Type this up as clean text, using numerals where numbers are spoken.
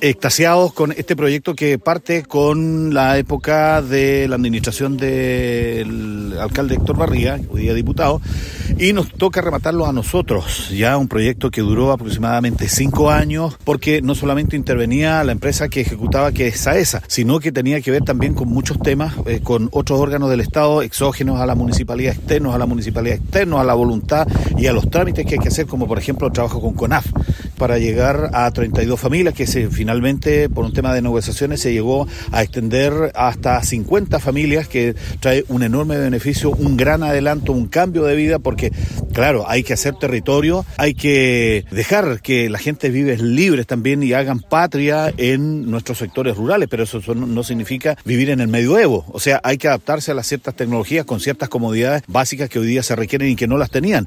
extasiados con este proyecto que parte con la época de la administración del alcalde Héctor Barriga, hoy día diputado, y nos toca rematarlo a nosotros. Ya un proyecto que duró aproximadamente 5 años, porque no solamente intervenía la empresa que ejecutaba, que es SAESA, sino que tenía que ver también con muchos temas, con otros órganos del Estado, exógenos a la municipalidad, externos a la municipalidad, externos a la voluntad y a los trámites que hay que hacer, como por ejemplo el trabajo con CONAF, para llegar a 32 familias, que finalmente, por un tema de negociaciones, se llegó a extender hasta 50 familias, que trae un enorme beneficio, un gran adelanto, un cambio de vida, porque, claro, hay que hacer territorio, hay que dejar que la gente vive libres también y hagan patria en nuestros sectores rurales, pero eso no significa vivir en el medioevo. O sea, hay que adaptarse a las ciertas tecnologías con ciertas comodidades básicas que hoy día se requieren y que no las tenían.